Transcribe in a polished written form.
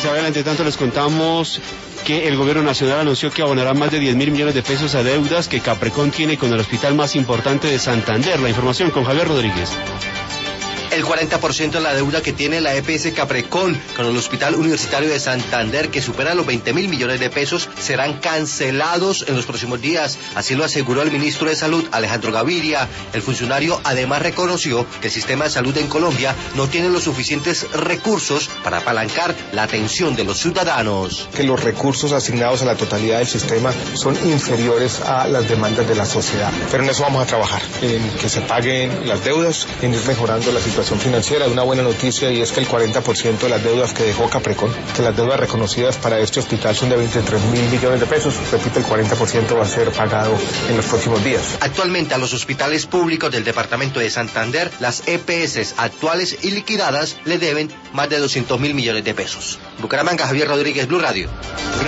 Isabel, entre tanto les contamos que el gobierno nacional anunció que abonará más de 10.000 millones de pesos a deudas que Caprecon tiene con el hospital más importante de Santander. La información con Javier Rodríguez. El 40% de la deuda que tiene la EPS Caprecon con el Hospital Universitario de Santander, que supera los 20.000 millones de pesos, serán cancelados en los próximos días. Así lo aseguró el ministro de Salud, Alejandro Gaviria. El funcionario además reconoció que el sistema de salud en Colombia no tiene los suficientes recursos para apalancar la atención de los ciudadanos. Que los recursos asignados a la totalidad del sistema son inferiores a las demandas de la sociedad. Pero en eso vamos a trabajar, en que se paguen las deudas, en ir mejorando la situación financiera. Una buena noticia, y es que el 40% de las deudas que dejó Caprecon, que las deudas reconocidas para este hospital son de 23.000 millones de pesos, repito, el 40% va a ser pagado en los próximos días. Actualmente a los hospitales públicos del departamento de Santander, las EPS actuales y liquidadas le deben más de 200.000 millones de pesos. Bucaramanga, Javier Rodríguez, Blue Radio.